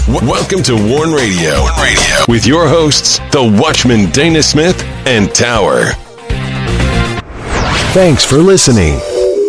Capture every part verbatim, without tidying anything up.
W- welcome to Warn Radio. Warn Radio with your hosts, the Watchman Dana Smith and Tower. Thanks for listening.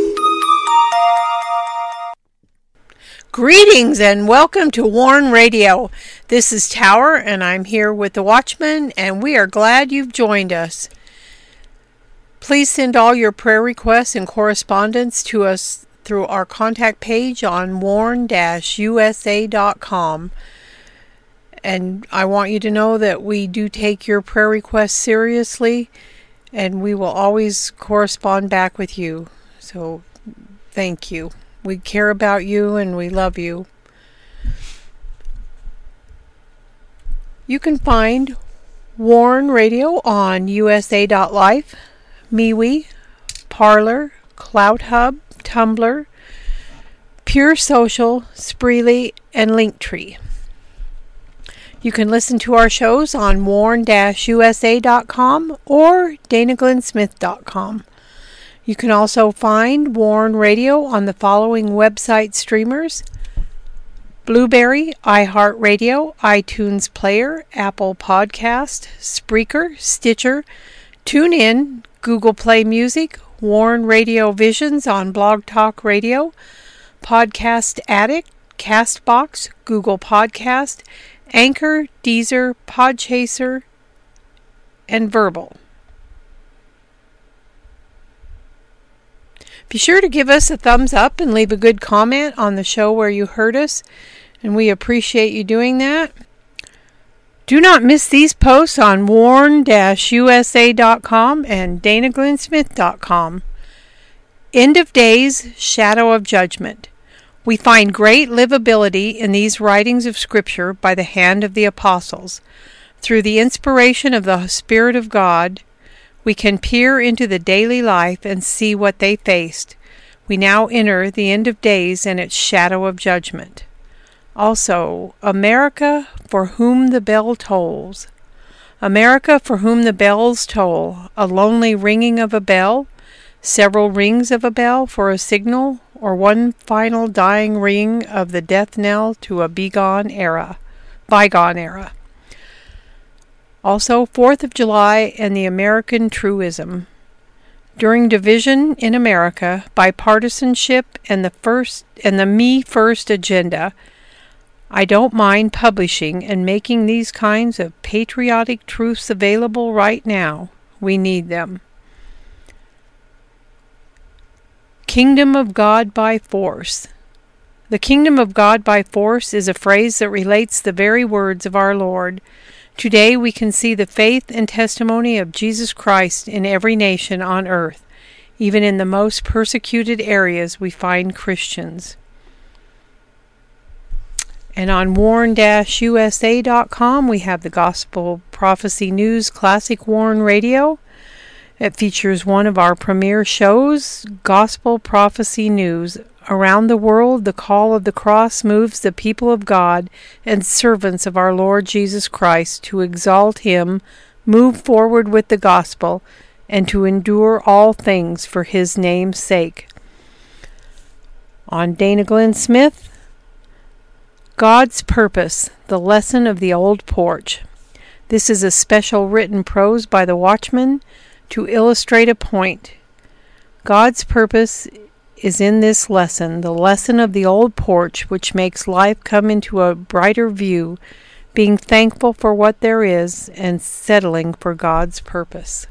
Greetings and welcome to Warn Radio. This is Tower and I'm here with the Watchman, and we are glad you've joined us. Please send all your prayer requests and correspondence to us through our contact page on warn dash u s a dot com. And I want you to know that we do take your prayer requests seriously, and we will always correspond back with you. So thank you. We care about you and we love you. You can find Warn Radio on u s a dot life, MeWe, Parler, CloutHub, Tumblr, Pure Social, Spreely, and Linktree. You can listen to our shows on warn dash u s a dot com or dana glenn smith dot com. You can also find Warn Radio on the following website streamers: Blueberry, iHeartRadio, iTunes Player, Apple Podcast, Spreaker, Stitcher, TuneIn, Google Play Music, Warn Radio Visions on Blog Talk Radio, Podcast Addict, Castbox, Google Podcast, Anchor, Deezer, Podchaser, and Verbal. Be sure to give us a thumbs up and leave a good comment on the show where you heard us, and we appreciate you doing that. Do not miss these posts on warn dash u s a dot com and dana glenn smith dot com. End of Days, Shadow of Judgment. We find great livability in these writings of Scripture by the hand of the apostles. Through the inspiration of the Spirit of God, we can peer into the daily life and see what they faced. We now enter the end of days and its shadow of judgment. Also, America, for whom the bell tolls. America, for whom the bells toll, a lonely ringing of a bell, several rings of a bell for a signal, or one final dying ring of the death knell to a bygone era. Bygone era. Also, fourth of July and the American truism. During division in America, bipartisanship, and the first and the me first agenda, I don't mind publishing and making these kinds of patriotic truths available right now. We need them. Kingdom of God by force. The kingdom of God by force is a phrase that relates the very words of our Lord. Today we can see the faith and testimony of Jesus Christ in every nation on earth. Even in the most persecuted areas we find Christians. And on warn dash u s a dot com we have the Gospel Prophecy News Classic Warn Radio. It features one of our premier shows, Gospel Prophecy News. Around the world, the call of the cross moves the people of God and servants of our Lord Jesus Christ to exalt Him, move forward with the gospel, and to endure all things for His name's sake. On Dana Glenn Smith, God's Purpose, the Lesson of the Old Porch. This is a special written prose by the Watchman to illustrate a point. God's purpose is in this lesson, the lesson of the old porch, which makes life come into a brighter view, being thankful for what there is and settling for God's purpose.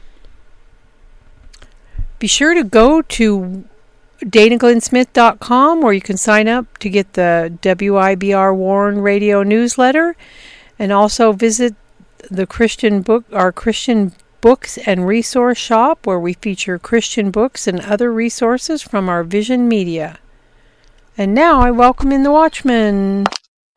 Be sure to go to dana glenn smith dot com where you can sign up to get the W I B R Warn Radio newsletter, and also visit the Christian book, our Christian Books and Resource Shop, where we feature Christian books and other resources from our Vision Media. And now I welcome in the Watchman.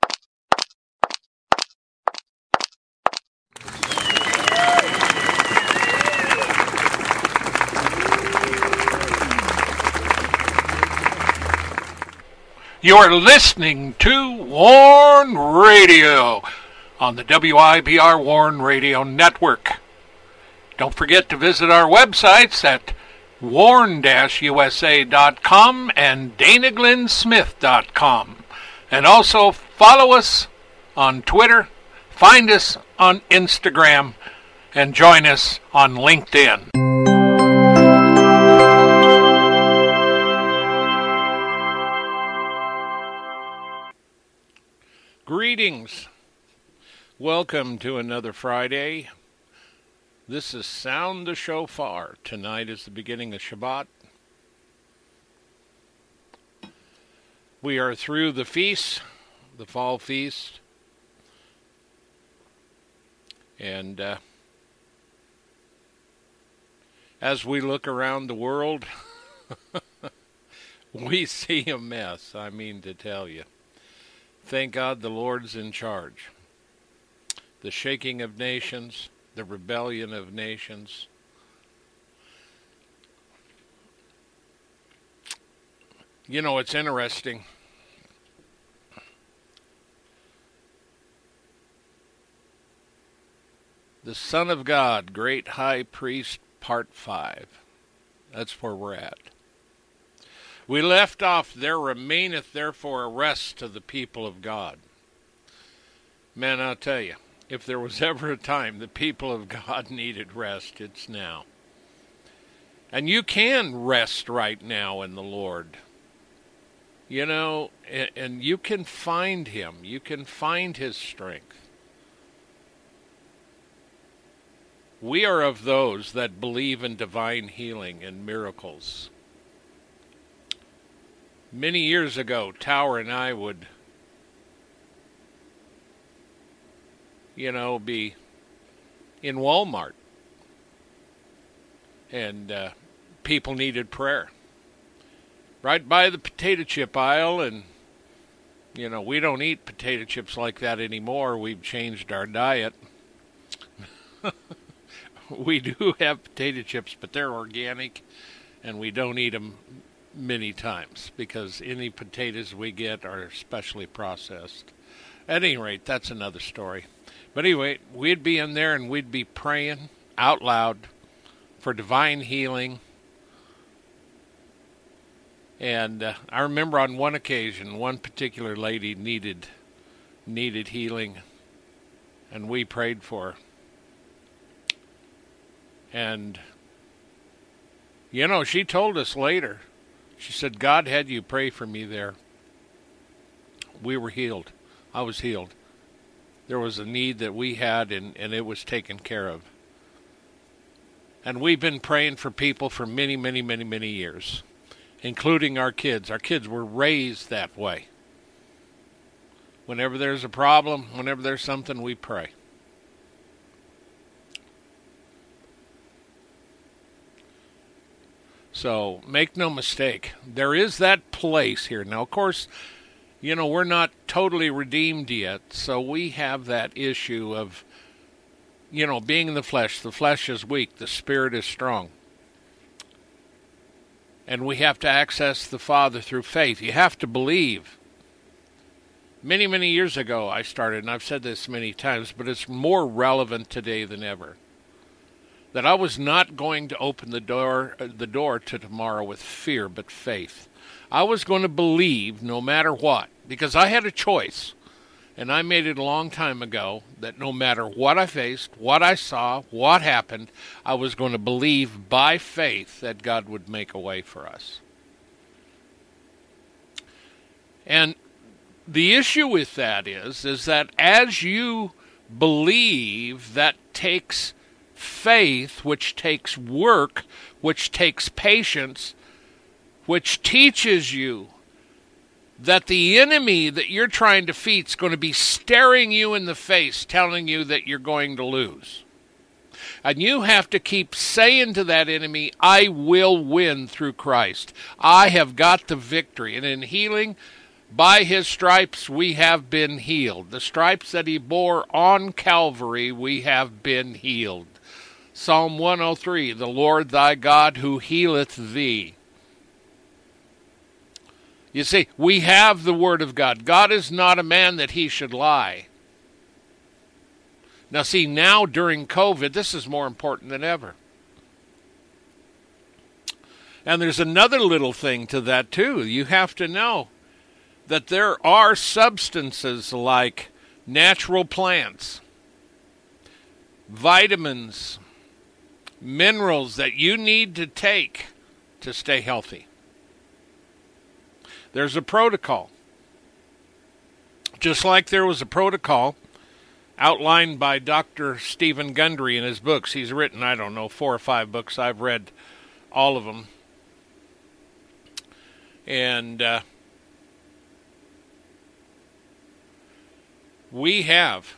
You're listening to Warn Radio on the W I B R Warn Radio Network. Don't forget to visit our websites at warn dash u s a dot com and dana glenn smith dot com. And also follow us on Twitter, find us on Instagram, and join us on LinkedIn. Greetings. Welcome to another Friday. This is Sound the Shofar. Tonight is the beginning of Shabbat. We are through the feast, the fall feast. And uh, as we look around the world, we see a mess, I mean to tell you. Thank God the Lord's in charge. The shaking of nations, the rebellion of nations. You know, it's interesting. The Son of God, Great High Priest, Part five. That's where we're at. We left off, there remaineth therefore a rest to the people of God. Man, I'll tell you, if there was ever a time the people of God needed rest, it's now. And you can rest right now in the Lord. You know, and you can find Him. You can find His strength. We are of those that believe in divine healing and miracles. Many years ago, Tower and I would, you know, be in Walmart. And uh, people needed prayer. Right by the potato chip aisle, and, you know, we don't eat potato chips like that anymore. We've changed our diet. We do have potato chips, but they're organic, and we don't eat them many times because any potatoes we get are specially processed. At any rate, that's another story. But anyway, we'd be in there and we'd be praying out loud for divine healing. And uh, I remember on one occasion, one particular lady needed needed healing, and we prayed for her. And, you know, she told us later, she said, God had you pray for me there. We were healed. I was healed. There was a need that we had, and, and it was taken care of. And we've been praying for people for many, many, many, many years, including our kids. Our kids were raised that way. Whenever there's a problem, whenever there's something, we pray. So, make no mistake, there is that place here. Now, of course, you know, we're not totally redeemed yet, so we have that issue of, you know, being in the flesh. The flesh is weak, the spirit is strong. And we have to access the Father through faith. You have to believe. Many, many years ago I started, and I've said this many times, but it's more relevant today than ever, that I was not going to open the door uh, the door to tomorrow with fear, but faith. I was going to believe no matter what, because I had a choice, and I made it a long time ago, that no matter what I faced, what I saw, what happened, I was going to believe by faith that God would make a way for us. And the issue with that is, is that as you believe, that takes faith, which takes work, which takes patience, which teaches you that the enemy that you're trying to defeat is going to be staring you in the face, telling you that you're going to lose. And you have to keep saying to that enemy, I will win through Christ. I have got the victory. And in healing, by His stripes we have been healed. The stripes that He bore on Calvary, we have been healed. Psalm one oh three, the Lord thy God who healeth thee. You see, we have the Word of God. God is not a man that He should lie. Now see, now during COVID, this is more important than ever. And there's another little thing to that too. You have to know that there are substances like natural plants, vitamins, minerals that you need to take to stay healthy. There's a protocol. Just like there was a protocol outlined by Doctor Stephen Gundry in his books. He's written, I don't know, four or five books. I've read all of them. And uh, we have,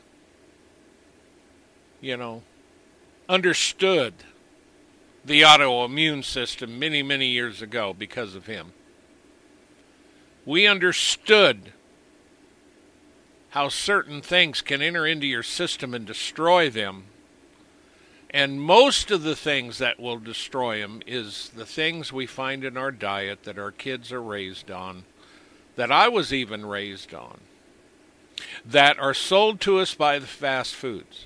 you know, understood the autoimmune system many, many years ago because of him. We understood how certain things can enter into your system and destroy them. And most of the things that will destroy them is the things we find in our diet that our kids are raised on, that I was even raised on, that are sold to us by the fast foods.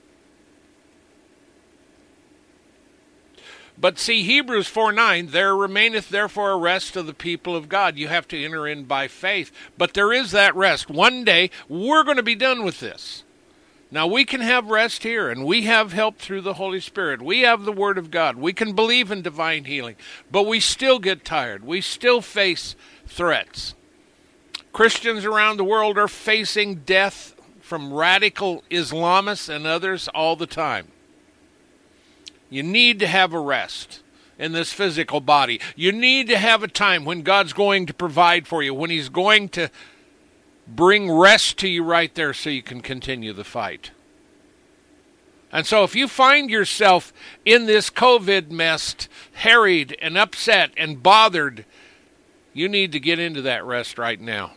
But see, Hebrews four nine, there remaineth therefore a rest of the people of God. You have to enter in by faith. But there is that rest. One day, we're going to be done with this. Now, we can have rest here, and we have help through the Holy Spirit. We have the Word of God. We can believe in divine healing. But we still get tired. We still face threats. Christians around the world are facing death from radical Islamists and others all the time. You need to have a rest in this physical body. You need to have a time when God's going to provide for you, when He's going to bring rest to you right there so you can continue the fight. And so if you find yourself in this COVID mess, harried and upset and bothered, you need to get into that rest right now.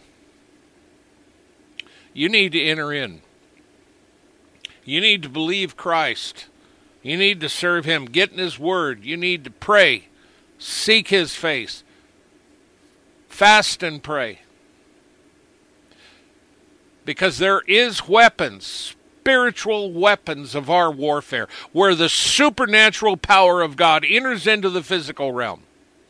You need to enter in. You need to believe Christ. You need to serve Him. Get in His Word. You need to pray. Seek His face. Fast and pray. Because there is weapons, spiritual weapons of our warfare, where the supernatural power of God enters into the physical realm.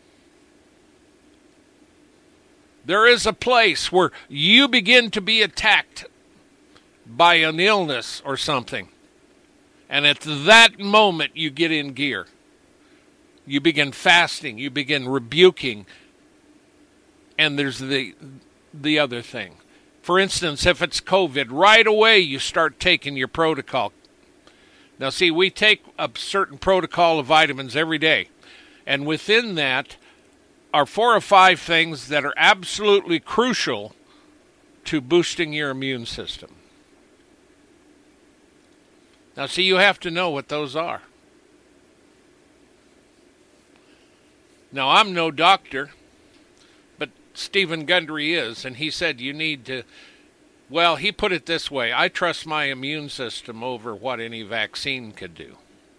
There is a place where you begin to be attacked by an illness or something. And at that moment, you get in gear. You begin fasting. You begin rebuking. And there's the the other thing. For instance, if it's COVID, right away you start taking your protocol. Now, see, we take a certain protocol of vitamins every day. And within that are four or five things that are absolutely crucial to boosting your immune system. Now, see, you have to know what those are. Now, I'm no doctor, but Stephen Gundry is, and he said you need to, well, he put it this way, I trust my immune system over what any vaccine could do.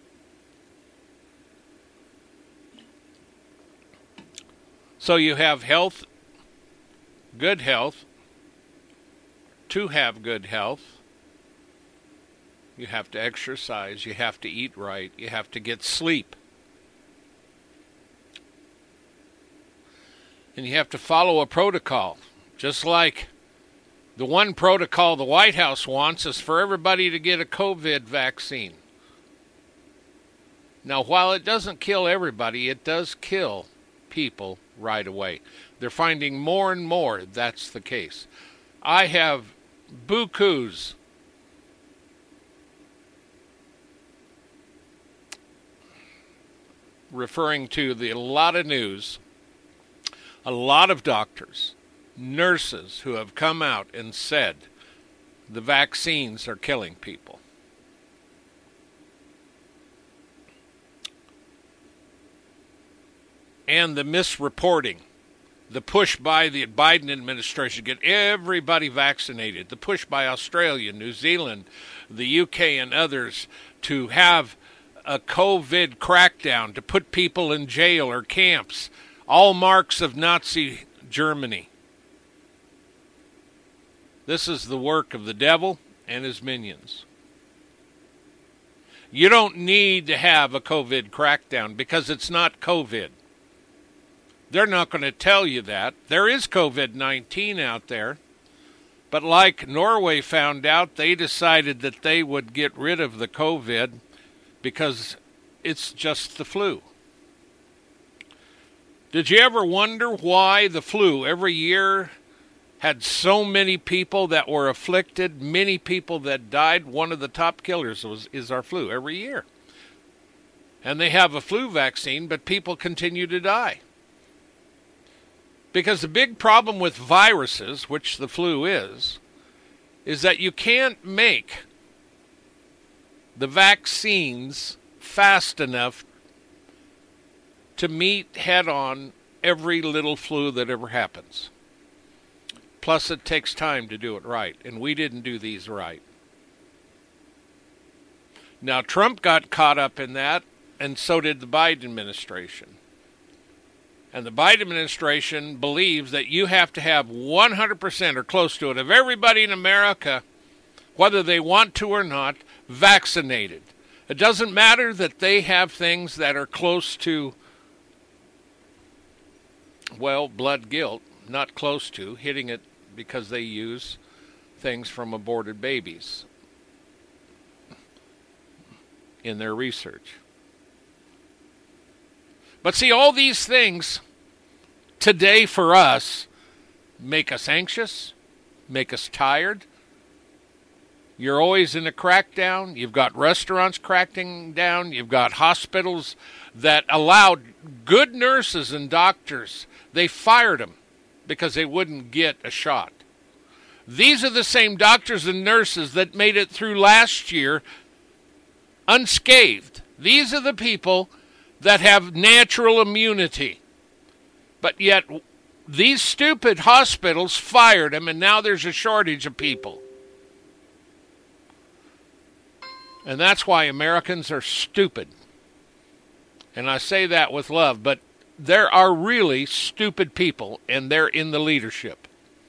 So you have health, good health. To have good health, you have to exercise, you have to eat right, you have to get sleep. And you have to follow a protocol. Just like the one protocol the White House wants is for everybody to get a COVID vaccine. Now, while it doesn't kill everybody, it does kill people right away. They're finding more and more that's the case. I have bukus referring to the a lot of news, a lot of doctors, nurses who have come out and said the vaccines are killing people. And the misreporting, the push by the Biden administration to get everybody vaccinated, the push by Australia, New Zealand, the U K, and others to have a COVID crackdown, to put people in jail or camps, all marks of Nazi Germany. This is the work of the devil and his minions. You don't need to have a COVID crackdown because it's not COVID. They're not going to tell you that. There is COVID nineteen out there, But like Norway found out, they decided that they would get rid of the COVID because it's just the flu. Did you ever wonder why the flu every year had so many people that were afflicted, many people that died? One of the top killers was, is our flu every year. And they have a flu vaccine, but people continue to die. Because the big problem with viruses, which the flu is, is that you can't make the vaccines fast enough to meet head-on every little flu that ever happens. Plus, it takes time to do it right, and we didn't do these right. Now, Trump got caught up in that, and so did the Biden administration. And the Biden administration believes that you have to have one hundred percent or close to it of everybody in America, whether they want to or not, vaccinated. It doesn't matter that they have things that are close to, well, blood guilt, not close to, hitting it because they use things from aborted babies in their research. But see, all these things today for us make us anxious, make us tired. You're always in a crackdown. You've got restaurants cracking down. You've got hospitals that allowed good nurses and doctors. They fired them because they wouldn't get a shot. These are the same doctors and nurses that made it through last year unscathed. These are the people that have natural immunity. But yet, these stupid hospitals fired them, and now there's a shortage of people. And that's why Americans are stupid. And I say that with love, but there are really stupid people, and they're in the leadership.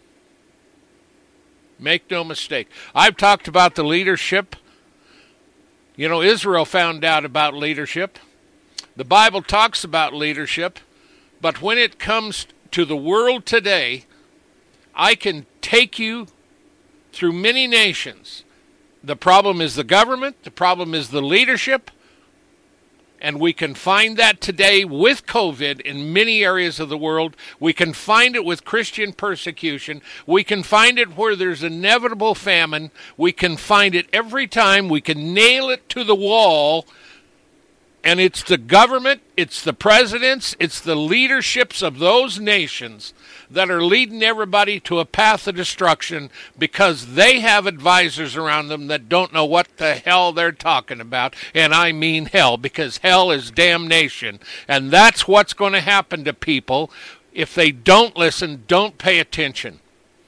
Make no mistake. I've talked about the leadership. You know, Israel found out about leadership. The Bible talks about leadership, but when it comes to the world today, I can take you through many nations. The problem is the government, the problem is the leadership, and we can find that today with COVID in many areas of the world. We can find it with Christian persecution. We can find it where there's inevitable famine. We can find it every time. We can nail it to the wall. And it's the government, it's the presidents, it's the leaderships of those nations that are leading everybody to a path of destruction because they have advisors around them that don't know what the hell they're talking about. And I mean hell, because hell is damnation. And that's what's going to happen to people if they don't listen, don't pay attention.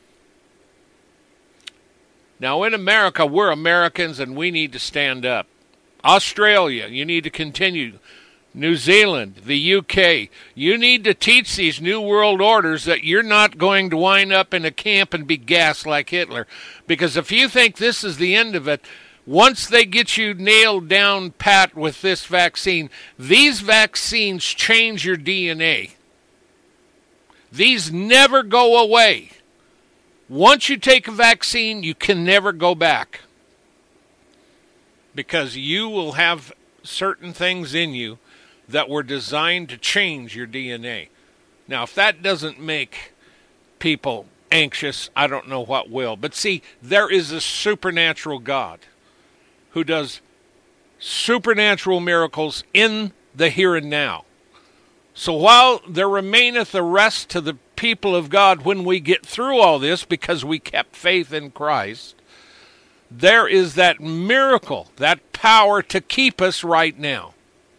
Now, in America, we're Americans and we need to stand up. Australia, you need to continue. New Zealand, the U K, you need to teach these new world orders that you're not going to wind up in a camp and be gassed like Hitler. Because if you think this is the end of it, once they get you nailed down pat with this vaccine, these vaccines change your D N A. These never go away. Once you take a vaccine, you can never go back. Because you will have certain things in you that were designed to change your D N A. Now, if that doesn't make people anxious, I don't know what will. But see, there is a supernatural God who does supernatural miracles in the here and now. So while there remaineth a rest to the people of God when we get through all this, because we kept faith in Christ, there is that miracle, that power to keep us right now.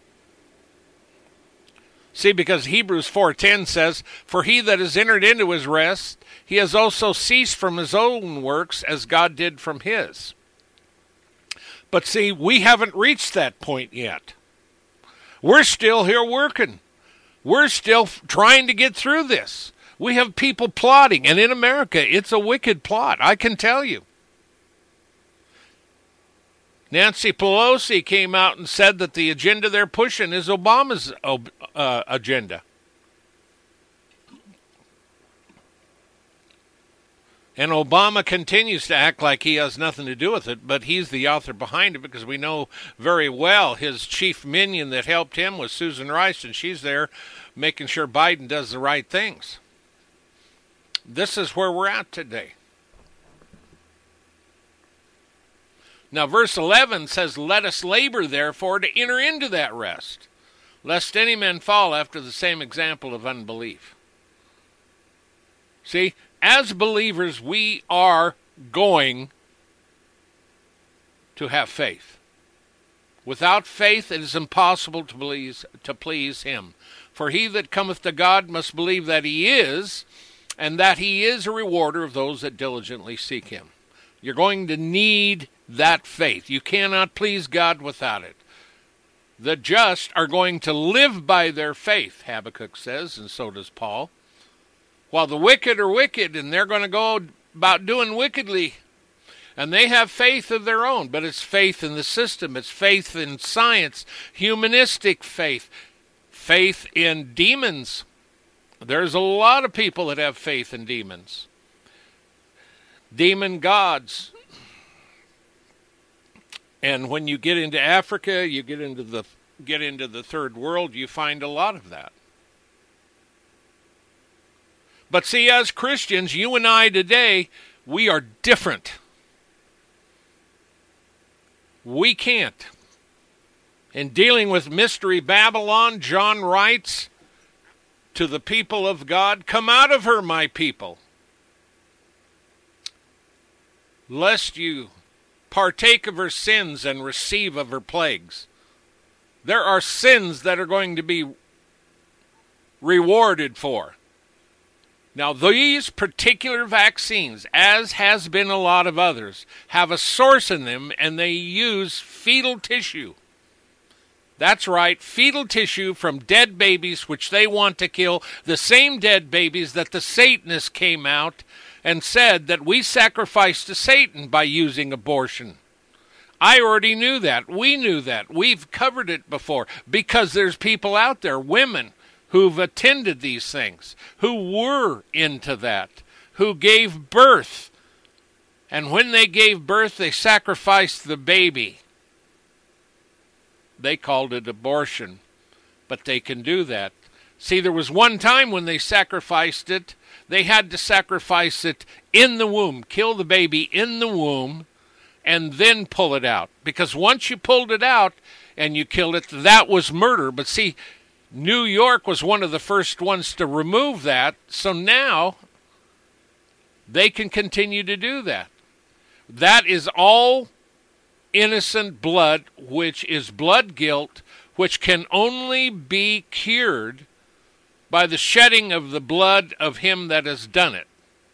See, because Hebrews four ten says, "For he that has entered into his rest, he has also ceased from his own works as God did from his." But see, we haven't reached that point yet. We're still here working. We're still f- trying to get through this. We have people plotting, and in America, it's a wicked plot, I can tell you. Nancy Pelosi came out and said that the agenda they're pushing is Obama's uh, agenda. And Obama continues to act like he has nothing to do with it, but he's the author behind it because we know very well his chief minion that helped him was Susan Rice, and she's there making sure Biden does the right things. This is where we're at today. Now, verse eleven says, "Let us labor, therefore, to enter into that rest, lest any man fall after the same example of unbelief." See, as believers, we are going to have faith. Without faith, it is impossible to please, to please him. For he that cometh to God must believe that he is, and that he is a rewarder of those that diligently seek him. You're going to need that faith. You cannot please God without it. The just are going to live by their faith, Habakkuk says, and so does Paul. While the wicked are wicked, and they're going to go about doing wickedly, and they have faith of their own, but it's faith in the system, it's faith in science, humanistic faith, faith in demons. There's a lot of people that have faith in demons. Demon gods. And when you get into Africa, you get into the get into the third world, you find a lot of that. But see, as Christians, you and I today, we are different. We can't. In dealing with Mystery Babylon, John writes to the people of God, "Come out of her, my people, lest you partake of her sins and receive of her plagues." There are sins that are going to be rewarded for. Now, these particular vaccines, as has been a lot of others, have a source in them, and they use fetal tissue. That's right, fetal tissue from dead babies, which they want to kill, the same dead babies that the Satanists came out and said that we sacrifice to Satan by using abortion. I already knew that. We knew that. We've covered it before because there's people out there, women, who've attended these things, who were into that, who gave birth. And when they gave birth, they sacrificed the baby. They called it abortion, but they can do that. See, there was one time when they sacrificed it, they had to sacrifice it in the womb, kill the baby in the womb, and then pull it out. Because once you pulled it out and you killed it, that was murder. But see, New York was one of the first ones to remove that, so now they can continue to do that. That is all innocent blood, which is blood guilt, which can only be cured by the shedding of the blood of him that has done it.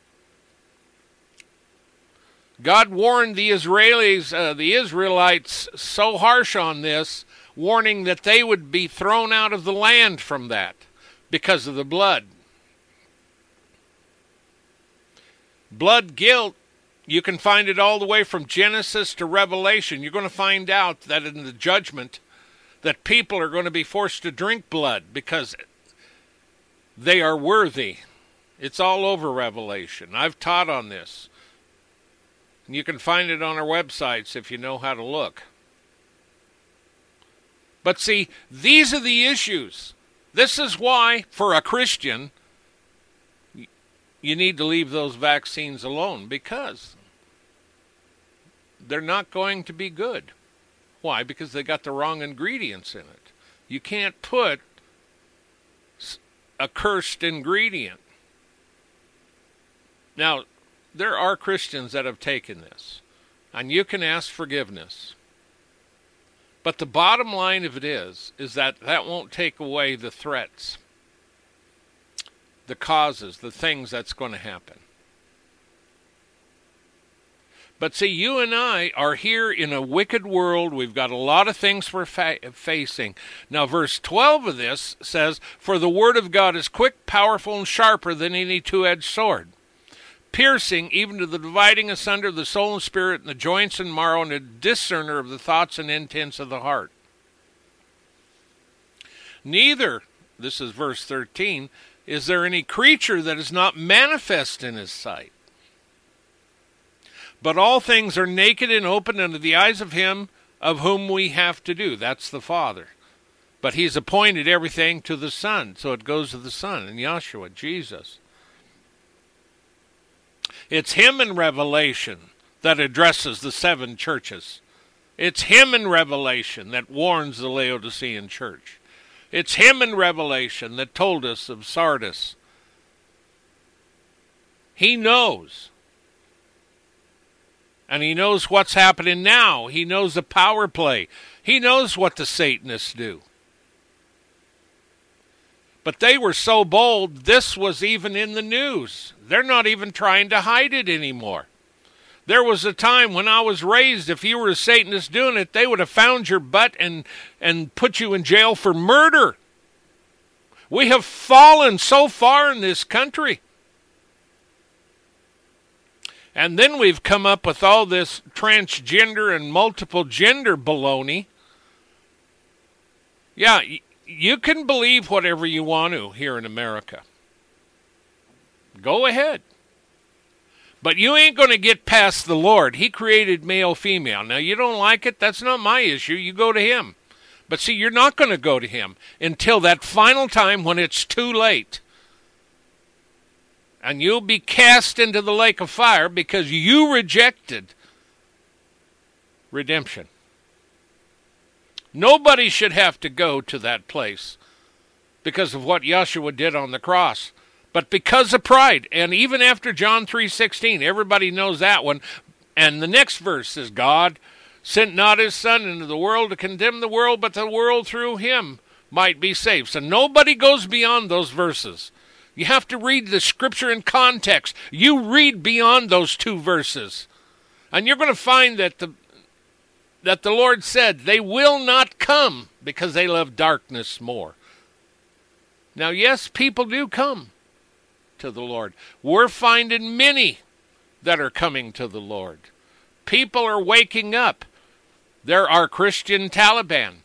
God warned the Israelis, uh, the Israelites, so harsh on this, warning that they would be thrown out of the land from that because of the blood. Blood guilt, you can find it all the way from Genesis to Revelation. You're going to find out that in the judgment that people are going to be forced to drink blood because they are worthy. It's all over Revelation. I've taught on this. And you can find it on our websites if you know how to look. But see, these are the issues. This is why, for a Christian, you need to leave those vaccines alone, because they're not going to be good. Why? Because they got the wrong ingredients in it. You can't put a cursed ingredient. Now, there are Christians that have taken this, and you can ask forgiveness. But the bottom line of it is, is that that won't take away the threats, the causes, the things that's going to happen. But see, you and I are here in a wicked world. We've got a lot of things we're fa- facing. Now, verse twelve of this says, "For the word of God is quick, powerful, and sharper than any two-edged sword, piercing even to the dividing asunder of the soul and spirit, and the joints and marrow, and a discerner of the thoughts and intents of the heart. Neither," this is verse thirteen, "is there any creature that is not manifest in his sight." But all things are naked and open unto the eyes of him of whom we have to do. That's the Father. But he's appointed everything to the Son, so it goes to the Son, and Yahshua, Jesus. It's him in Revelation that addresses the seven churches. It's him in Revelation that warns the Laodicean church. It's him in Revelation that told us of Sardis. He knows. And he knows what's happening now. He knows the power play. He knows what the Satanists do. But they were so bold, this was even in the news. They're not even trying to hide it anymore. There was a time when I was raised, if you were a Satanist doing it, they would have found your butt and, and put you in jail for murder. We have fallen so far in this country. And then we've come up with all this transgender and multiple gender baloney. Yeah, y- you can believe whatever you want to here in America. Go ahead. But you ain't going to get past the Lord. He created male, female. Now, you don't like it? That's not my issue. You go to him. But see, you're not going to go to him until that final time when it's too late. And you'll be cast into the lake of fire because you rejected redemption. Nobody should have to go to that place because of what Yahshua did on the cross. But because of pride, and even after John three sixteen, everybody knows that one. And the next verse says, God sent not his Son into the world to condemn the world, but the world through him might be saved. So nobody goes beyond those verses. You have to read the scripture in context. You read beyond those two verses. And you're going to find that the that the Lord said they will not come because they love darkness more. Now, yes, people do come to the Lord. We're finding many that are coming to the Lord. People are waking up. There are Christian Taliban.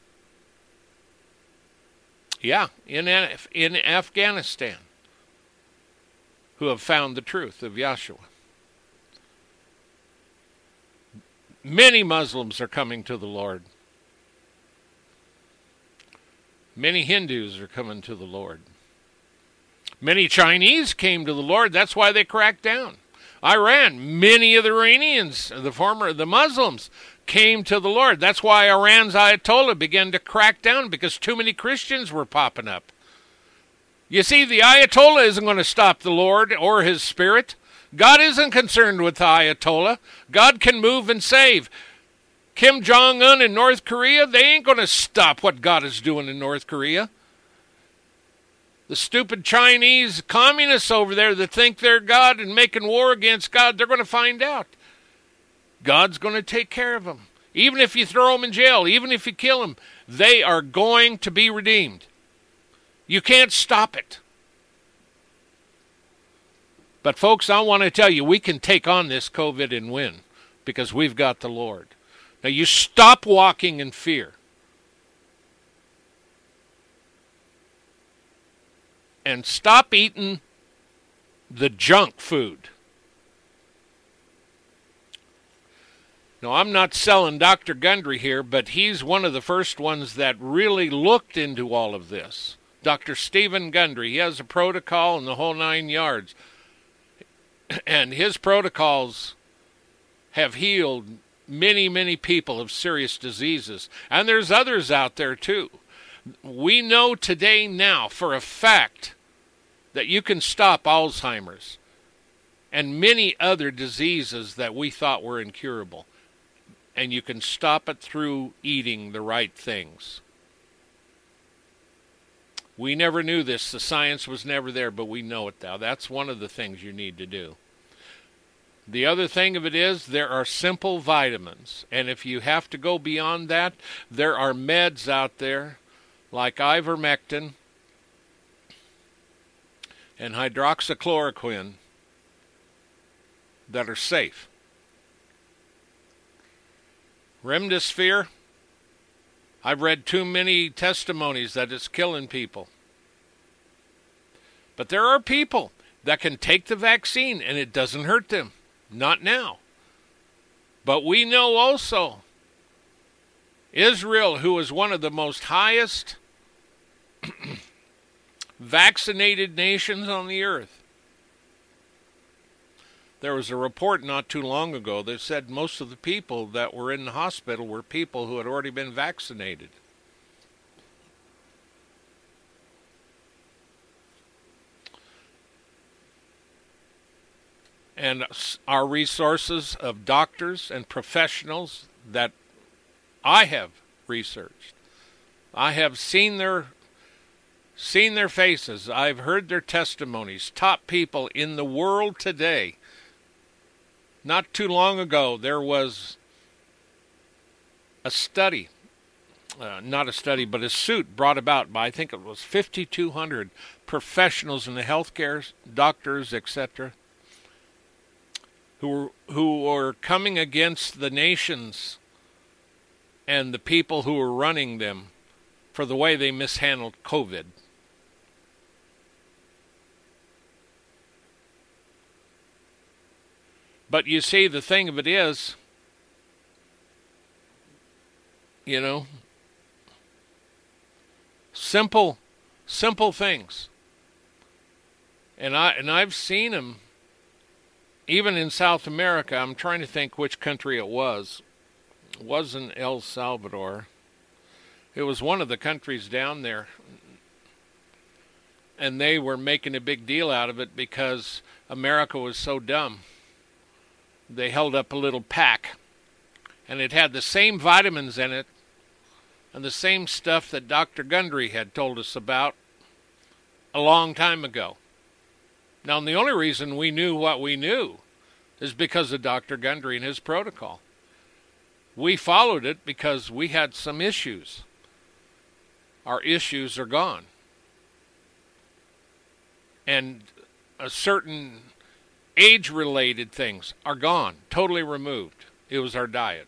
Yeah, in, in Afghanistan, who have found the truth of Yahshua. Many Muslims are coming to the Lord. Many Hindus are coming to the Lord. Many Chinese came to the Lord. That's why they cracked down. Iran, many of the Iranians, the former, the Muslims, came to the Lord. That's why Iran's Ayatollah began to crack down, because too many Christians were popping up. You see, the Ayatollah isn't going to stop the Lord or his Spirit. God isn't concerned with the Ayatollah. God can move and save. Kim Jong-un in North Korea, they ain't going to stop what God is doing in North Korea. The stupid Chinese communists over there that think they're God and making war against God, they're going to find out. God's going to take care of them. Even if you throw them in jail, even if you kill them, they are going to be redeemed. You can't stop it. But folks, I want to tell you, we can take on this COVID and win because we've got the Lord. Now you stop walking in fear. And stop eating the junk food. Now, I'm not selling Doctor Gundry here, but he's one of the first ones that really looked into all of this. Doctor Stephen Gundry, he has a protocol and the whole nine yards. And his protocols have healed many, many people of serious diseases. And there's others out there too. We know today now for a fact that you can stop Alzheimer's and many other diseases that we thought were incurable. And you can stop it through eating the right things. We never knew this. The science was never there, but we know it now. That's one of the things you need to do. The other thing of it is there are simple vitamins. And if you have to go beyond that, there are meds out there like ivermectin and hydroxychloroquine that are safe. Remdesivir, I've read too many testimonies that it's killing people. But there are people that can take the vaccine and it doesn't hurt them. Not now. But we know also Israel, who is one of the most highest vaccinated nations on the earth. There was a report not too long ago that said most of the people that were in the hospital were people who had already been vaccinated. And our resources of doctors and professionals that I have researched, I have seen their seen their faces, I've heard their testimonies, top people in the world today. Not too long ago, there was a study, uh, not a study, but a suit brought about by, I think it was fifty-two hundred professionals in the healthcare, doctors, et cetera, who were, who were coming against the nations and the people who were running them for the way they mishandled COVID. But you see, the thing of it is, you know, simple, simple things. And I and I've seen them, even in South America. I'm trying to think which country it was. It wasn't El Salvador. It was one of the countries down there. And they were making a big deal out of it because America was so dumb. They held up a little pack, and it had the same vitamins in it and the same stuff that Doctor Gundry had told us about a long time ago. Now, the only reason we knew what we knew is because of Doctor Gundry and his protocol. We followed it because we had some issues. Our issues are gone. And a certain age-related things are gone, totally removed. It was our diet.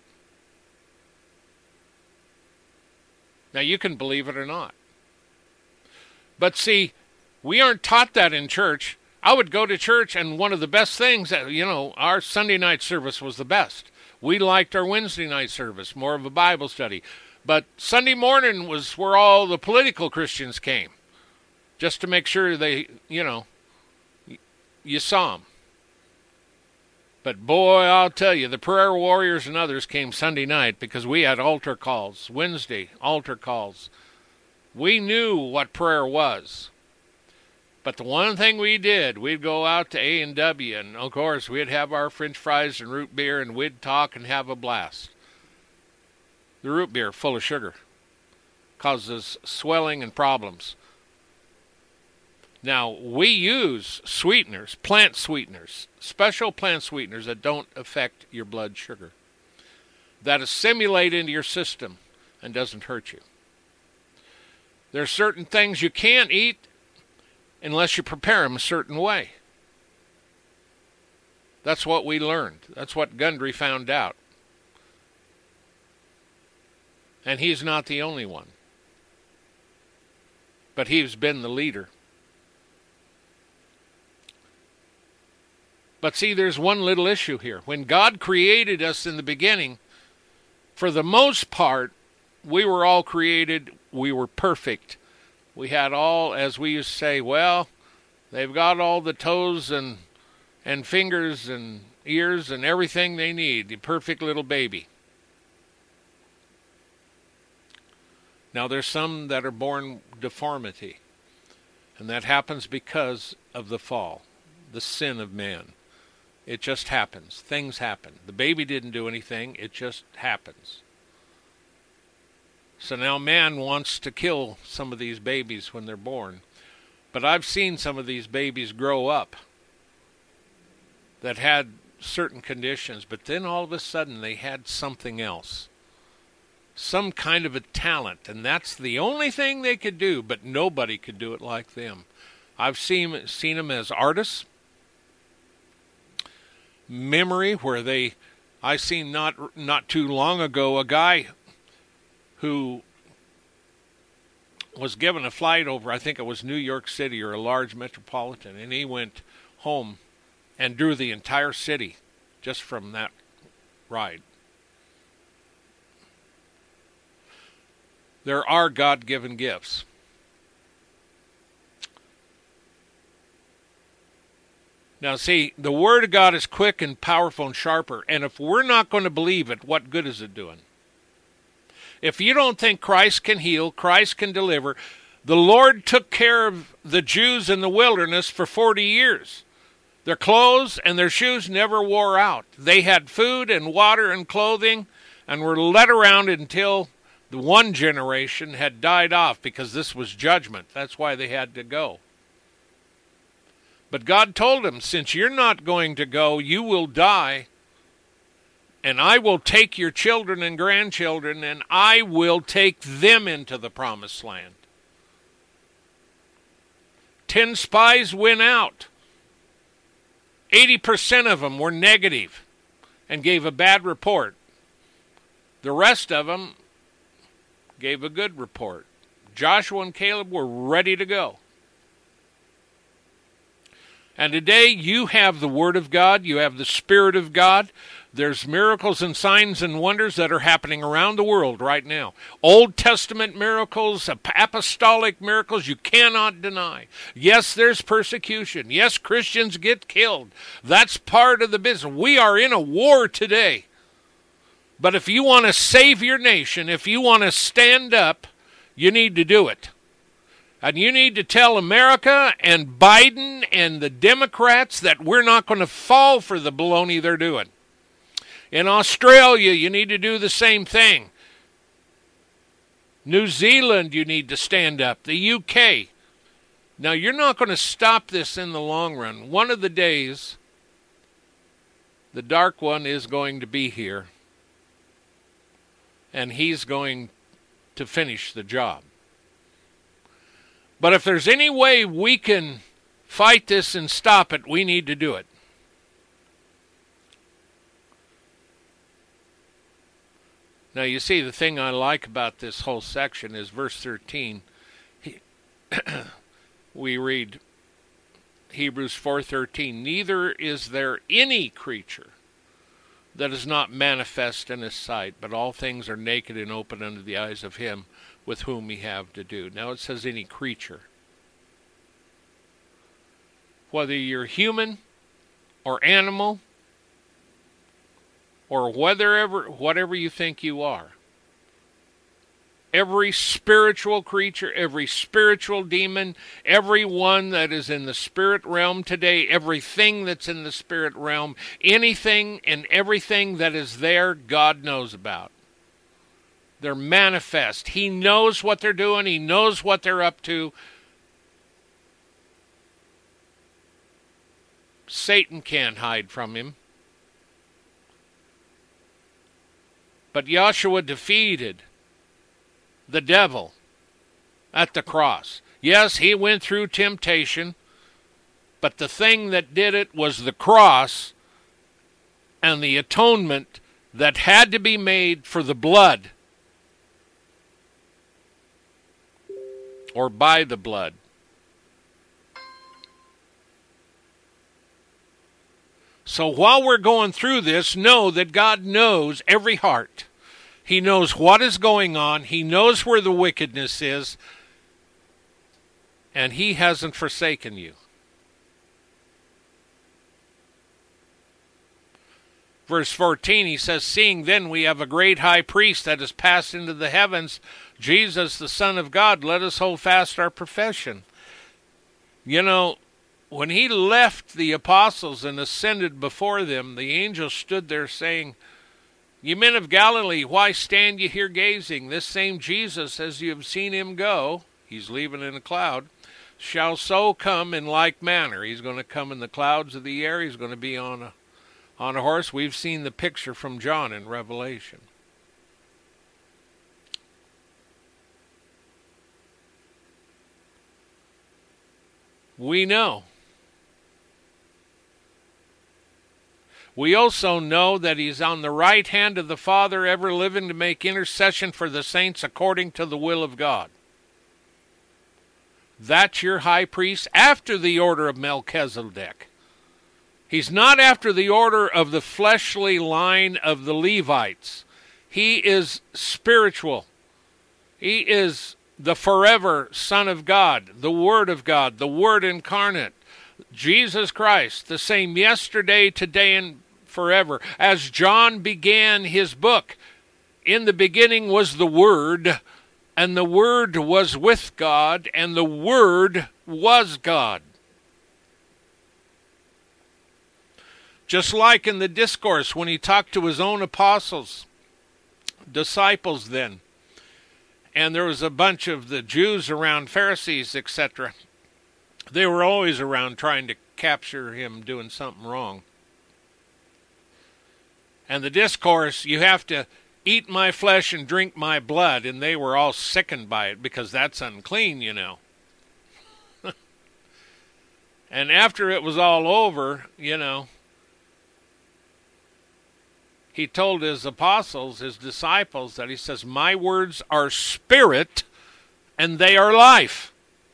Now, you can believe it or not. But see, we aren't taught that in church. I would go to church, and one of the best things, that, you know, our Sunday night service was the best. We liked our Wednesday night service, more of a Bible study. But Sunday morning was where all the political Christians came, just to make sure they, you know, you saw them. But boy, I'll tell you, the prayer warriors and others came Sunday night because we had altar calls, Wednesday altar calls. We knew what prayer was. But the one thing we did, we'd go out to A and W, and of course we'd have our French fries and root beer, and we'd talk and have a blast. The root beer, full of sugar, causes swelling and problems. Now, we use sweeteners, plant sweeteners, special plant sweeteners that don't affect your blood sugar, that assimilate into your system and doesn't hurt you. There are certain things you can't eat unless you prepare them a certain way. That's what we learned. That's what Gundry found out. And he's not the only one. But he's been the leader. But see, there's one little issue here. When God created us in the beginning, for the most part, we were all created, we were perfect. We had all, as we used to say, well, they've got all the toes and and fingers and ears and everything they need, the perfect little baby. Now, there's some that are born deformity, and that happens because of the fall, the sin of man. It just happens. Things happen. The baby didn't do anything. It just happens. So now man wants to kill some of these babies when they're born. But I've seen some of these babies grow up that had certain conditions, but then all of a sudden they had something else. Some kind of a talent, and that's the only thing they could do, but nobody could do it like them. I've seen, seen them as artists. Memory, where they, I seen not not too long ago a guy who was given a flight over, I think it was New York City or a large metropolitan, and he went home and drew the entire city just from that right. There are God-given gifts. Now see, the Word of God is quick and powerful and sharper, and if we're not going to believe it, what good is it doing? If you don't think Christ can heal, Christ can deliver, the Lord took care of the Jews in the wilderness for forty years. Their clothes and their shoes never wore out. They had food and water and clothing and were led around until the one generation had died off, because this was judgment. That's why they had to go. But God told them, since you're not going to go, you will die, and I will take your children and grandchildren, and I will take them into the promised land. Ten spies went out. eighty percent of them were negative and gave a bad report. The rest of them gave a good report. Joshua and Caleb were ready to go. And today you have the Word of God, you have the Spirit of God. There's miracles and signs and wonders that are happening around the world right now. Old Testament miracles, apostolic miracles you cannot deny. Yes, there's persecution. Yes, Christians get killed. That's part of the business. We are in a war today. But if you want to save your nation, if you want to stand up, you need to do it. And you need to tell America and Biden and the Democrats that we're not going to fall for the baloney they're doing. In Australia, you need to do the same thing. New Zealand, you need to stand up. The U K. Now, you're not going to stop this in the long run. One of the days, the dark one is going to be here. And he's going to finish the job. But if there's any way we can fight this and stop it, we need to do it. Now, you see, the thing I like about this whole section is verse thirteen. He, we read Hebrews four thirteen, neither is there any creature that is not manifest in his sight, but all things are naked and open under the eyes of him with whom we have to do. Now it says any creature. Whether you're human or animal or whatever, whatever you think you are. Every spiritual creature, every spiritual demon, every one that is in the spirit realm today, everything that's in the spirit realm, anything and everything that is there, God knows about. They're manifest. He knows what they're doing. He knows what they're up to. Satan can't hide from him. But Yahshua defeated the devil at the cross. Yes, he went through temptation, but the thing that did it was the cross and the atonement that had to be made for the blood, or by the blood. So while we're going through this, know that God knows every heart. He knows what is going on. He knows where the wickedness is. And he hasn't forsaken you. Verse fourteen, he says, seeing then we have a great high priest that has passed into the heavens, Jesus, the Son of God, let us hold fast our profession. You know, when he left the apostles and ascended before them, the angel stood there saying, ye men of Galilee, why stand ye here gazing? This same Jesus, as you have seen him go, he's leaving in a cloud, shall so come in like manner. He's going to come in the clouds of the air. He's going to be on a, on a horse. We've seen the picture from John in Revelation. We know. We also know that he's on the right hand of the Father, ever living to make intercession for the saints according to the will of God. That's your high priest after the order of Melchizedek. He's not after the order of the fleshly line of the Levites. He is spiritual. He is the forever Son of God, the Word of God, the Word incarnate, Jesus Christ, the same yesterday, today, and forever. As John began his book, in the beginning was the Word, and the Word was with God, and the Word was God. Just like in the discourse when he talked to his own apostles, disciples then, and there was a bunch of the Jews around, Pharisees, et cetera. They were always around trying to capture him doing something wrong. And the discourse, you have to eat my flesh and drink my blood, and they were all sickened by it because that's unclean, you know. And after it was all over, you know, he told his apostles, his disciples, that he says, my words are spirit and they are life.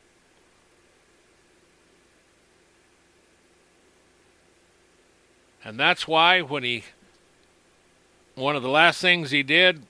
And that's why when he, one of the last things he did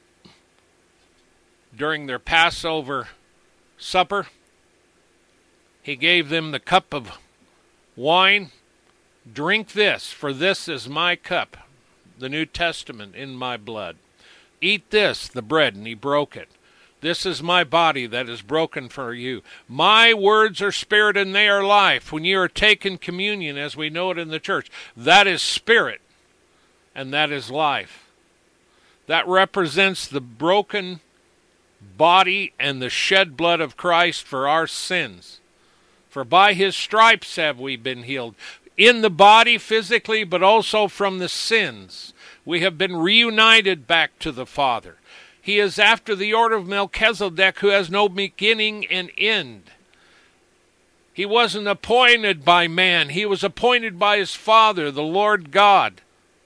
during their Passover supper, he gave them the cup of wine. Drink this, for this is my cup, the New Testament, in my blood. Eat this, the bread, and he broke it. This is my body that is broken for you. My words are spirit and they are life. When you are taking communion, as we know it in the church, that is spirit and that is life. That represents the broken body and the shed blood of Christ for our sins. For by his stripes have we been healed. In the body physically, but also from the sins. We have been reunited back to the Father. He is after the order of Melchizedek, who has no beginning and end. He wasn't appointed by man. He was appointed by his Father, the Lord God.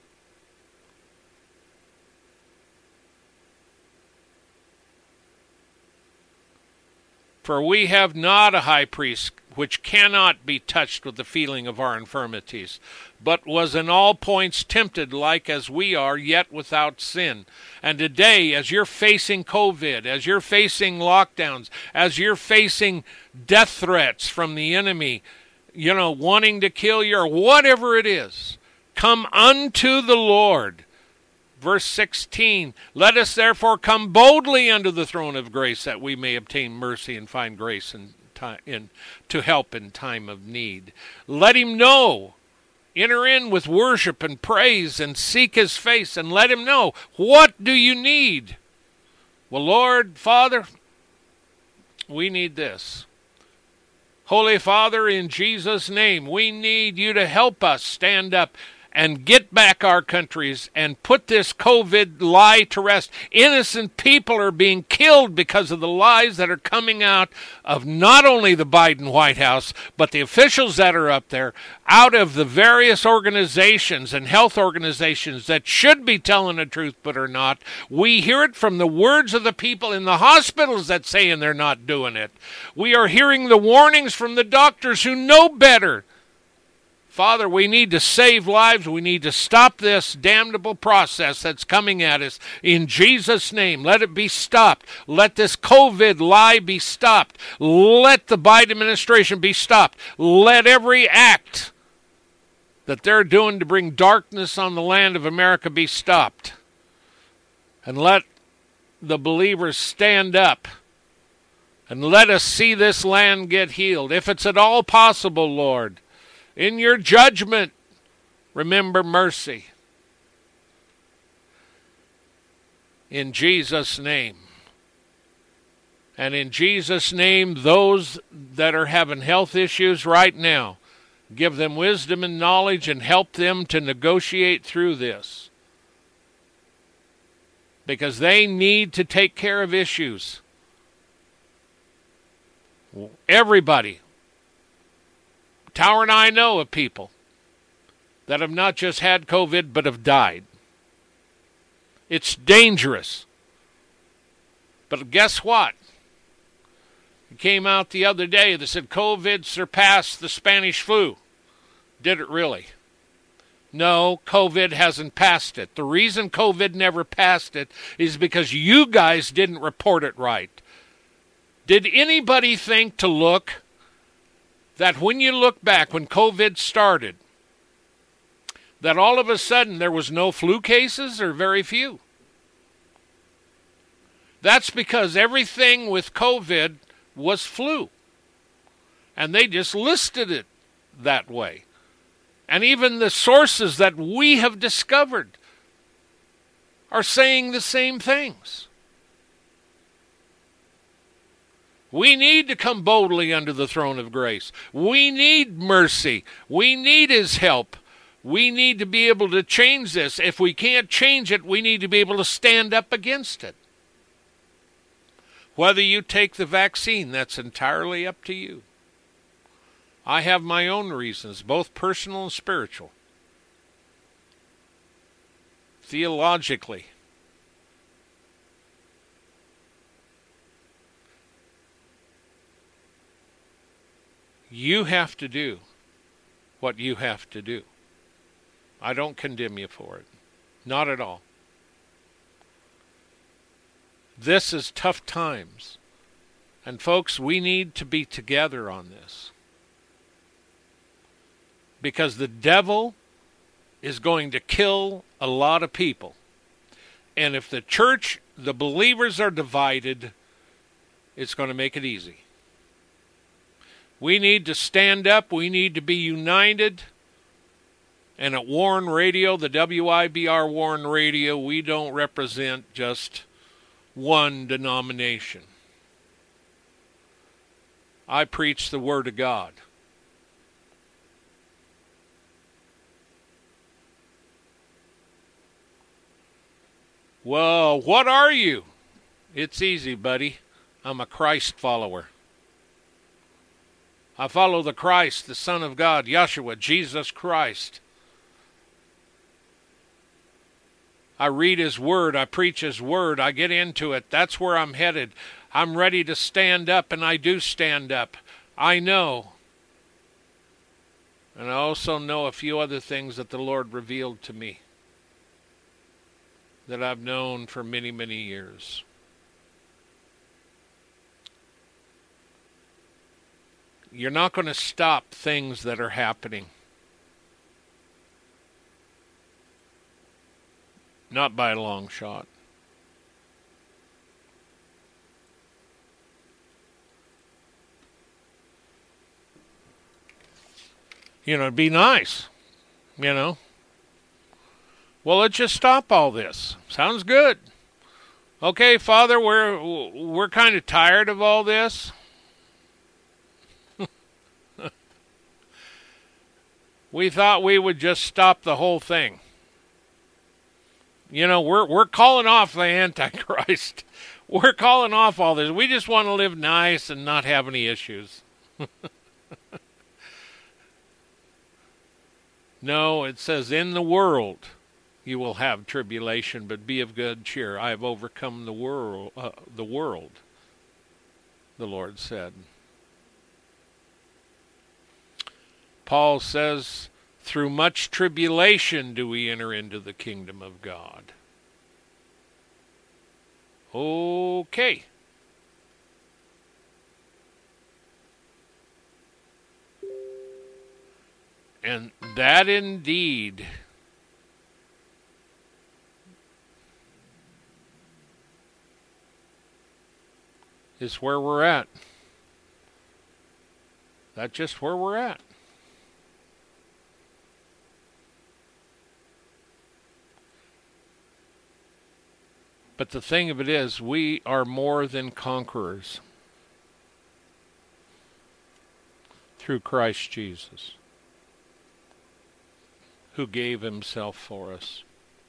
For we have not a high priest which cannot be touched with the feeling of our infirmities, but was in all points tempted like as we are, yet without sin. And today, as you're facing COVID, as you're facing lockdowns, as you're facing death threats from the enemy, you know, wanting to kill you or whatever it is, come unto the Lord. Verse sixteen, let us therefore come boldly unto the throne of grace, that we may obtain mercy and find grace in time, in, to help in time of need. Let him know. Enter in with worship and praise and seek his face and let him know, what do you need? Well, Lord, Father, we need this. Holy Father, in Jesus' name, we need you to help us stand up and get back our countries and put this COVID lie to rest. Innocent people are being killed because of the lies that are coming out of not only the Biden White House, but the officials that are up there, out of the various organizations and health organizations that should be telling the truth but are not. We hear it from the words of the people in the hospitals that saying they're not doing it. We are hearing the warnings from the doctors who know better. Father, we need to save lives. We need to stop this damnable process that's coming at us. In Jesus' name, let it be stopped. Let this COVID lie be stopped. Let the Biden administration be stopped. Let every act that they're doing to bring darkness on the land of America be stopped. And let the believers stand up. And let us see this land get healed. If it's at all possible, Lord, in your judgment, remember mercy. In Jesus' name. And in Jesus' name, those that are having health issues right now, give them wisdom and knowledge and help them to negotiate through this. Because they need to take care of issues. Everybody. Tower and I know of people that have not just had COVID, but have died. It's dangerous. But guess what? It came out the other day that said COVID surpassed the Spanish flu. Did it really? No, COVID hasn't passed it. The reason COVID never passed it is because you guys didn't report it right. Did anybody think to look that when you look back, when COVID started, that all of a sudden there was no flu cases or very few? That's because everything with COVID was flu. And they just listed it that way. And even the sources that we have discovered are saying the same things. We need to come boldly under the throne of grace. We need mercy. We need His help. We need to be able to change this. If we can't change it, we need to be able to stand up against it. Whether you take the vaccine, that's entirely up to you. I have my own reasons, both personal and spiritual. Theologically, you have to do what you have to do. I don't condemn you for it. Not at all. This is tough times. And folks, we need to be together on this. Because the devil is going to kill a lot of people. And if the church, the believers are divided, it's going to make it easy. We need to stand up. We need to be united. And at Warren Radio, the W I B R Warren Radio, we don't represent just one denomination. I preach the Word of God. Well, what are you? It's easy, buddy. I'm a Christ follower. I follow the Christ, the Son of God, Yeshua, Jesus Christ. I read His Word. I preach His Word. I get into it. That's where I'm headed. I'm ready to stand up, and I do stand up. I know. And I also know a few other things that the Lord revealed to me that I've known for many, many years. You're not going to stop things that are happening. Not by a long shot. You know, it'd be nice, you know. Well, let's just stop all this. Sounds good. Okay, Father, we're we're kind of tired of all this. We thought we would just stop the whole thing. You know, we're we're calling off the Antichrist. We're calling off all this. We just want to live nice and not have any issues. No, it says, in the world you will have tribulation, but be of good cheer. I have overcome the world, uh, the world, the Lord said. Paul says, through much tribulation do we enter into the kingdom of God. Okay. And that indeed is where we're at. That's just where we're at. But the thing of it is, we are more than conquerors through Christ Jesus, who gave himself for us,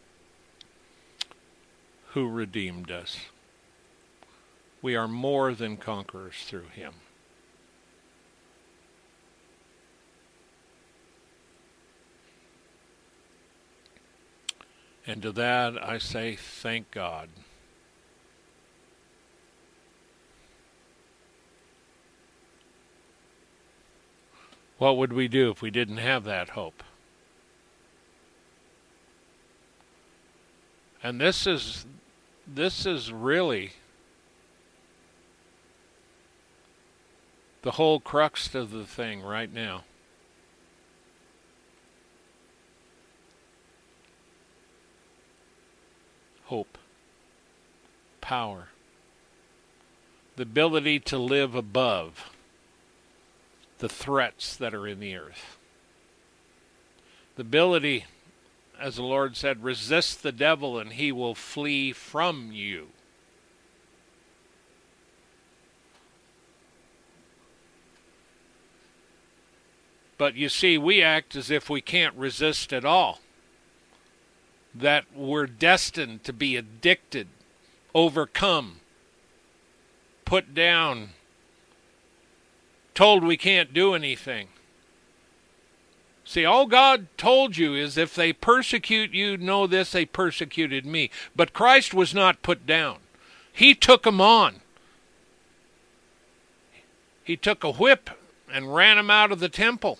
who redeemed us. We are more than conquerors through him. And to that I say, thank God. What would we do if we didn't have that hope? And this is this is really the whole crux of the thing right now. Hope, power, the ability to live above the threats that are in the earth. The ability, as the Lord said, resist the devil and he will flee from you. But you see, we act as if we can't resist at all. That we're destined to be addicted, overcome, put down, told we can't do anything. See, all God told you is if they persecute you, know this, they persecuted me. But Christ was not put down. He took them on. He took a whip and ran them out of the temple.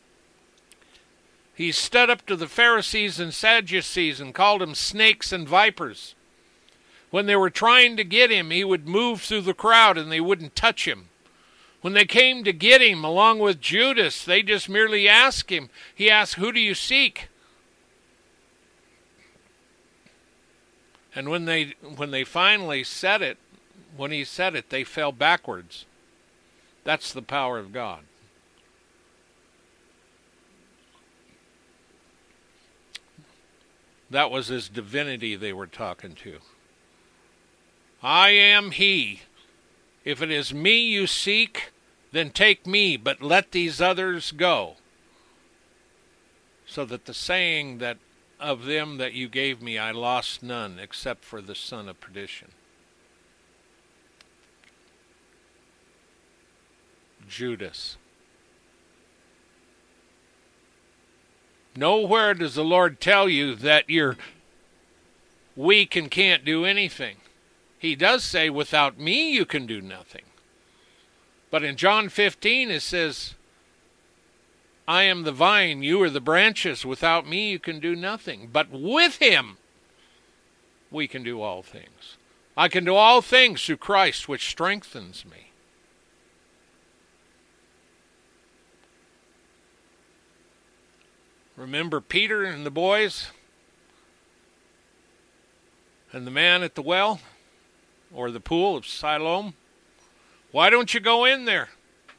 He stood up to the Pharisees and Sadducees and called them snakes and vipers. When they were trying to get him, he would move through the crowd and they wouldn't touch him. When they came to get him, along with Judas, they just merely asked him. He asked, "Who do you seek?" And when they when they finally said it, when he said it, they fell backwards. That's the power of God. That was his divinity they were talking to. I am he. If it is me you seek, then take me, but let these others go. So that the saying that of them that you gave me, I lost none, except for the son of perdition. Judas. Nowhere does the Lord tell you that you're weak and can't do anything. He does say, without me you can do nothing. But in John fifteen it says, I am the vine, you are the branches. Without me you can do nothing. But with him we can do all things. I can do all things through Christ which strengthens me. Remember Peter and the boys? And the man at the well? Or the pool of Siloam? Why don't you go in there?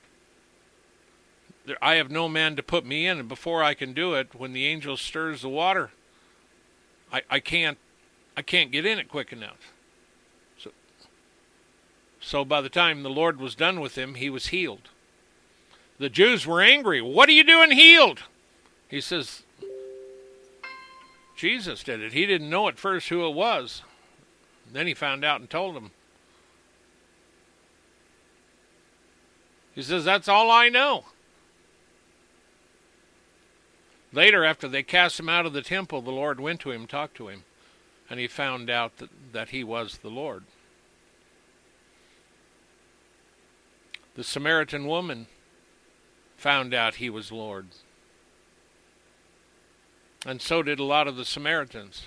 I have no man to put me in, and before I can do it, when the angel stirs the water, I, I can't I can't get in it quick enough. So, so by the time the Lord was done with him, he was healed. The Jews were angry. What are you doing healed? He says, Jesus did it. He didn't know at first who it was. Then he found out and told them. He says, that's all I know. Later, after they cast him out of the temple, the Lord went to him, talked to him, and he found out that, that he was the Lord. The Samaritan woman found out he was Lord. And so did a lot of the Samaritans.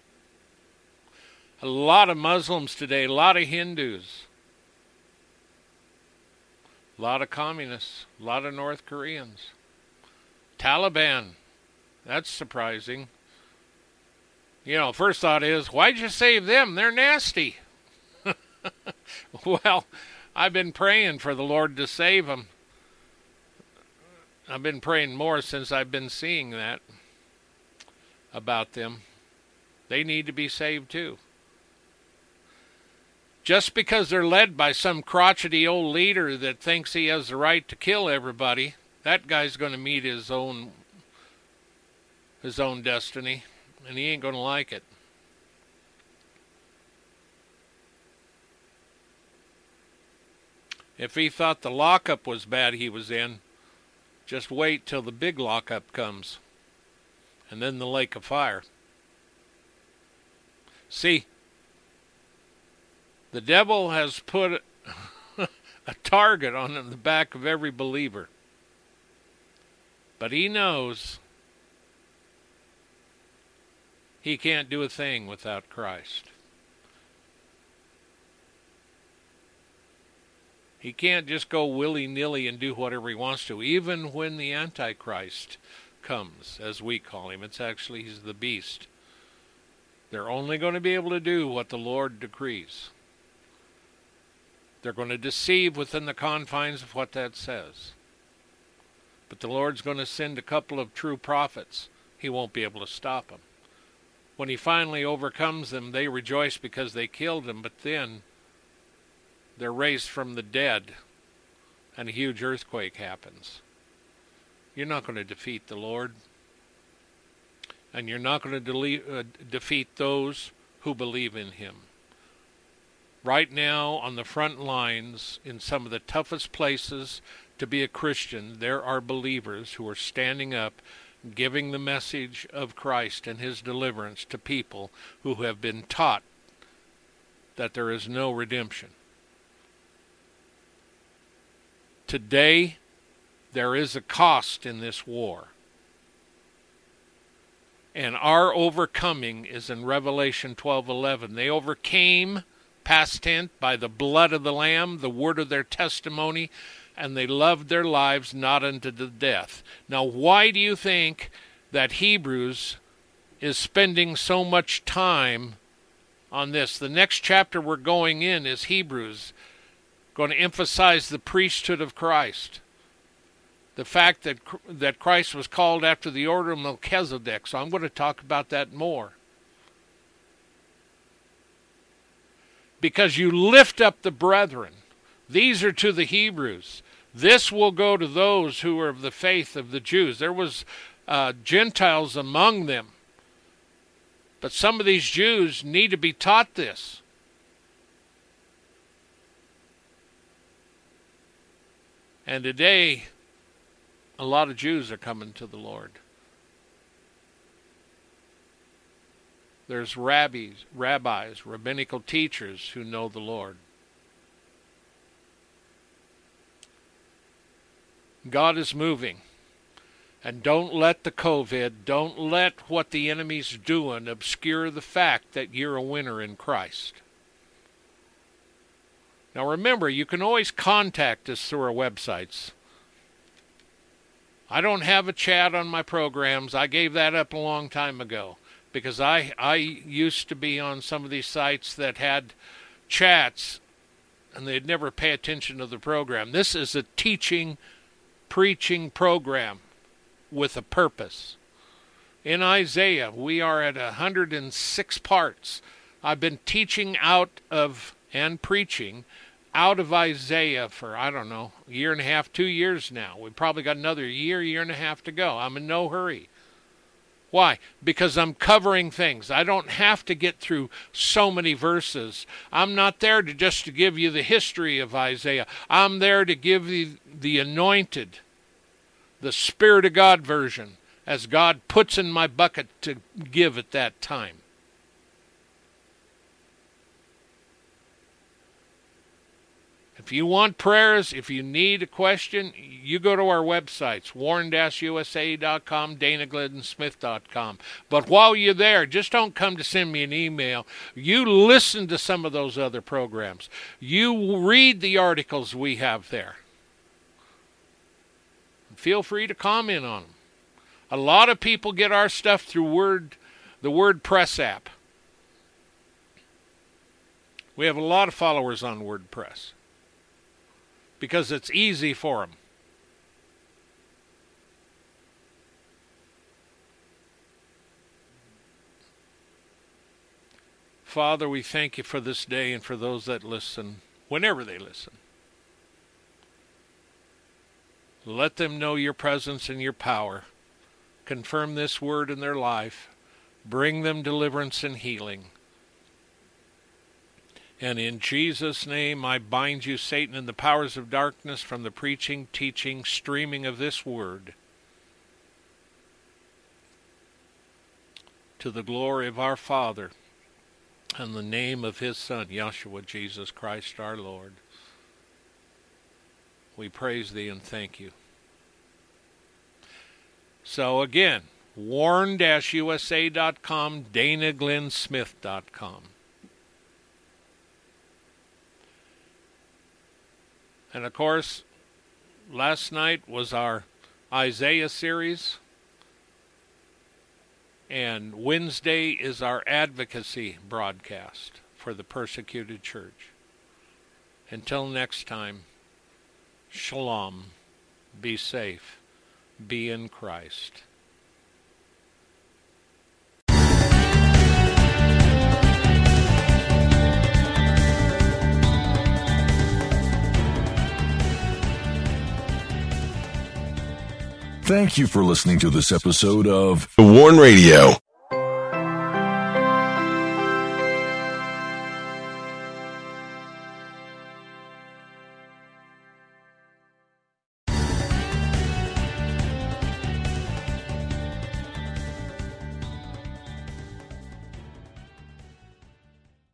A lot of Muslims today, a lot of Hindus, a lot of communists, a lot of North Koreans. Taliban, that's surprising. You know, first thought is, why'd you save them? They're nasty. Well, I've been praying for the Lord to save them. I've been praying more since I've been seeing that about them. They need to be saved too. Just because they're led by some crotchety old leader that thinks he has the right to kill everybody, that guy's going to meet his own his own destiny, and he ain't going to like it. If he thought the lockup was bad he was in, just wait till the big lockup comes, and then the lake of fire. See, the devil has put a target on the back of every believer. But he knows He can't do a thing without Christ. He can't just go willy-nilly and do whatever he wants to, even when the Antichrist comes, as we call him. It's actually, he's the beast. They're only going to be able to do what the Lord decrees. They're going to deceive within the confines of what that says. But the Lord's going to send a couple of true prophets. He won't be able to stop them. When he finally overcomes them, they rejoice because they killed him, but then they're raised from the dead, and a huge earthquake happens. You're not going to defeat the Lord, and you're not going to dele- uh, defeat those who believe in him. Right now, on the front lines, in some of the toughest places to be a Christian, there are believers who are standing up, giving the message of Christ and his deliverance to people who have been taught that there is no redemption. Today, there is a cost in this war. And our overcoming is in Revelation twelve eleven. They overcame, past tense, by the blood of the Lamb, the word of their testimony, and they loved their lives not unto the death. Now, why do you think that Hebrews is spending so much time on this? The next chapter we're going in is Hebrews, going to emphasize the priesthood of Christ. The fact that that Christ was called after the order of Melchizedek. So I'm going to talk about that more. Because you lift up the brethren. These are to the Hebrews. This will go to those who are of the faith of the Jews. There was uh, Gentiles among them. But some of these Jews need to be taught this. And today, a lot of Jews are coming to the Lord. There's rabbis, rabbis, rabbinical teachers who know the Lord. God is moving. And don't let the COVID, don't let what the enemy's doing obscure the fact that you're a winner in Christ. Now remember, you can always contact us through our websites. I don't have a chat on my programs. I gave that up a long time ago because I, I used to be on some of these sites that had chats and they'd never pay attention to the program. This is a teaching, preaching program with a purpose. In Isaiah, we are at one hundred six parts. I've been teaching out of and preaching out of Isaiah for, I don't know, a year and a half, two years now. We've probably got another year, year and a half to go. I'm in no hurry. Why? Because I'm covering things. I don't have to get through so many verses. I'm not there to just to give you the history of Isaiah. I'm there to give you the anointed, the Spirit of God version, as God puts in my bucket to give at that time. If you want prayers, if you need a question, you go to our websites, warren dash u s a dot com, dana glidden smith dot com. But while you're there, just don't come to send me an email. You listen to some of those other programs. You read the articles we have there. Feel free to comment on them. A lot of people get our stuff through Word, the WordPress app. We have a lot of followers on WordPress because it's easy for them. Father, we thank you for this day and for those that listen, whenever they listen. Let them know your presence and your power. Confirm this word in their life. Bring them deliverance and healing. And in Jesus' name, I bind you, Satan, and the powers of darkness from the preaching, teaching, streaming of this word to the glory of our Father and the name of his Son, Yeshua, Jesus Christ, our Lord. We praise thee and thank you. So again, warn dash U S A dot com, Dana Glenn Smith dot com. And of course, last night was our Isaiah series, and Wednesday is our advocacy broadcast for the persecuted church. Until next time, shalom, be safe, be in Christ. Thank you for listening to this episode of The Warn Radio.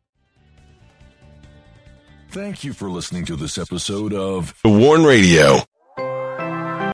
Thank you for listening to this episode of The Warn Radio.